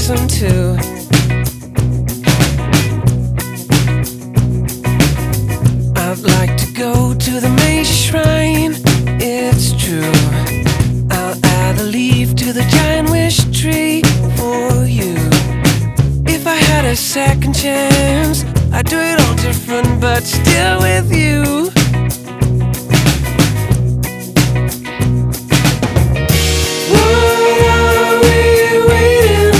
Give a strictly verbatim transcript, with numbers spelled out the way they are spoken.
blossom too. I'd like to go to the Mesa Shrine, it's true. I'll add a leaf to the giant wish tree for you. If I had a second chance, I'd do it all different, but still with you.